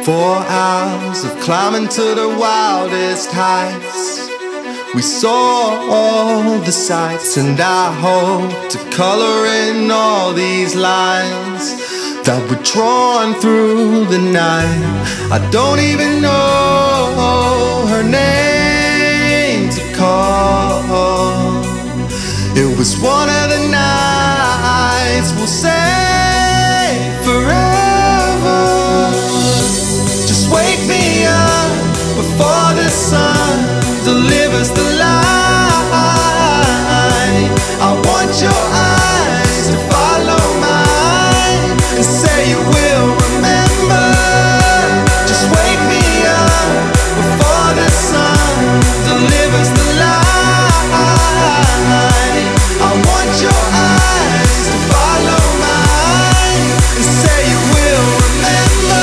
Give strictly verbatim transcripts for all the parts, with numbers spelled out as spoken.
Four hours of climbing to the wildest heights. We saw all the sights, and I hope to color in all these lines that were drawn through the night. I don't even know her name to call. It was one of the nights we'll say forever. Just wake me up before the sun delivers the light. I want your eyes to follow mine and say you will remember. Just wake me up before the sun delivers the light. I want your eyes to follow mine and say you will remember.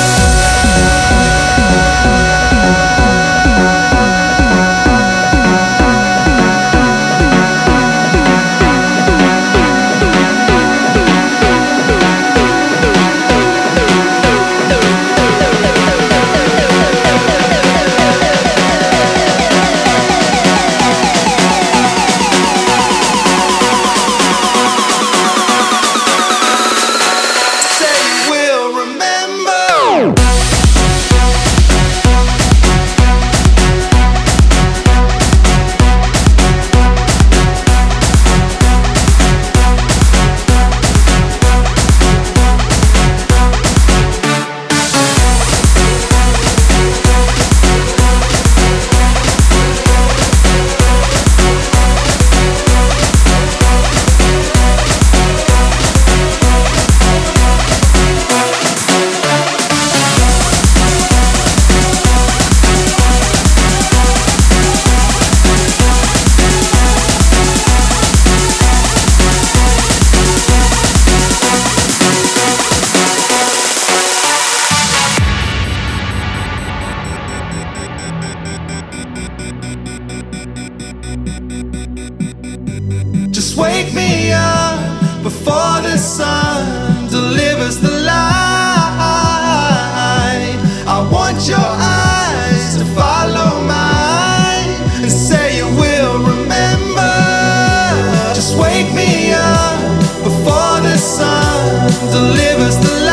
Wake me up before the sun delivers the light. I want your eyes to follow mine and say you will remember. Just wake me up before the sun delivers the light.